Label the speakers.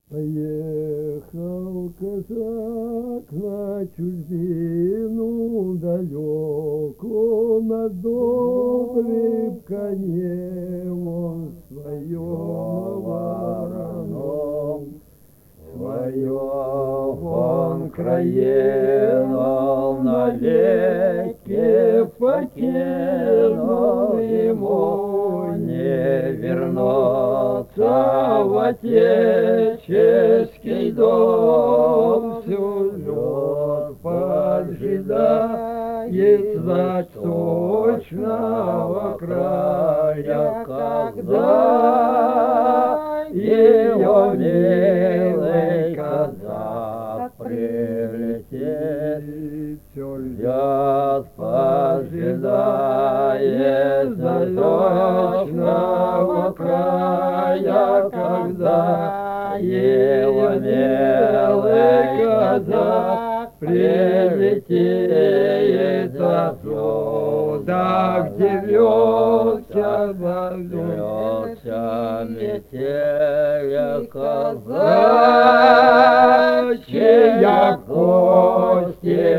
Speaker 1: Поехал казак на чужбину далеко, на добрым коне он своем вороном.
Speaker 2: Свое он краину навеки покинул, ему не вернуться в отеческий дом. Всю лед поджидает с восточного края, когда ее милый казак прилетит. Все льет поджидает с восточного края, когда его милый казак прилетит оттуда, где льется метель, казачья кости